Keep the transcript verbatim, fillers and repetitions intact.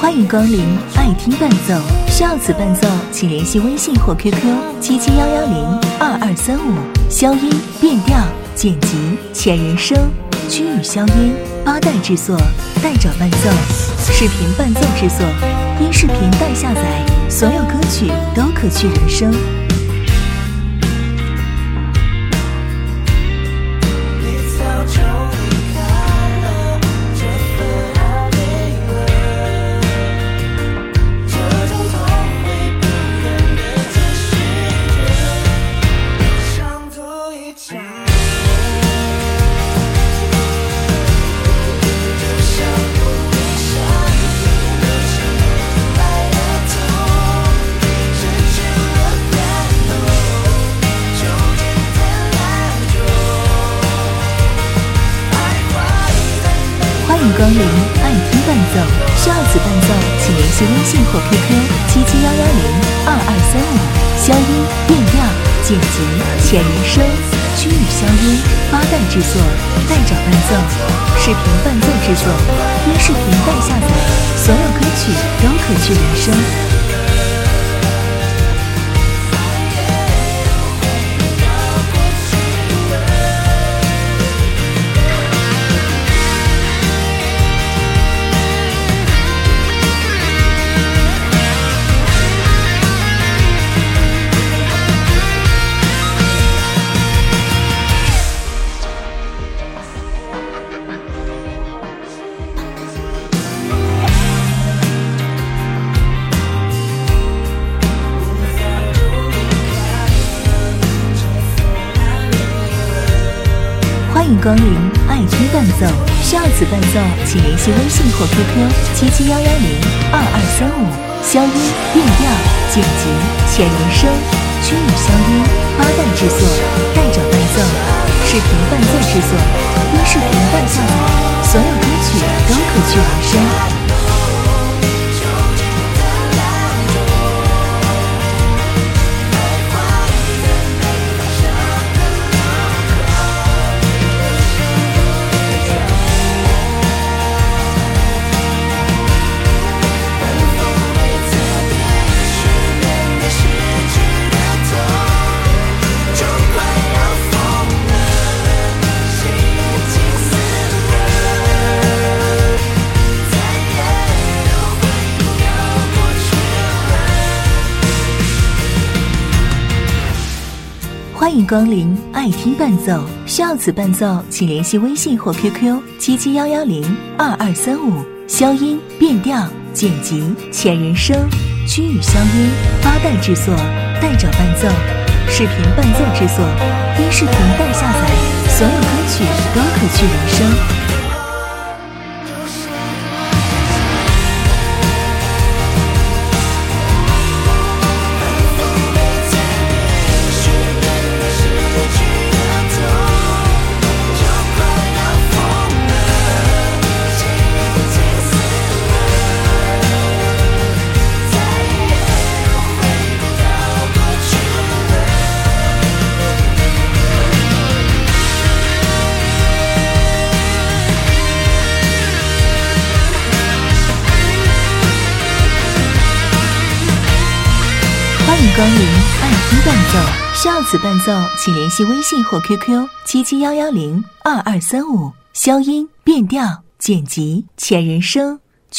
欢迎光临爱听伴奏，需要此伴奏请联系微信或 Q Q 七七幺幺零二二三五，消音、变调、剪辑、前人声、区域消音、八代制作、代找伴奏、视频伴奏制作，因视频代下载，所有歌曲都可去人声。欢迎光临爱听伴奏，需要此伴奏请联系微信或 Q Q 七七幺幺零二二三五，消音、变调、剪辑、前人声、区域消音、八代制作、代找伴奏、视频伴奏制作，因视频代下载，所有歌曲都可去人声。欢迎光临爱听伴奏，需要此伴奏请联系微信或 Q Q 七七幺幺零二二三五，消音、变调、剪辑、前人声、区域消音、八代制作、代找伴奏、视频伴奏制作，因视频代下载，所有歌曲都可去人声。欢迎光临爱听伴奏，需要此伴奏请联系微信或 Q Q 七七幺幺零二二三五，消音、变调、剪辑、前人声、区域消音、八代制作、代找伴奏、视频伴奏制作，因视频代下载，所有歌曲都可去人声。欢迎光临爱听伴奏，需要此伴奏请联系微信或 Q Q 七七幺幺零二二三五，消音、变调、剪辑、前人声。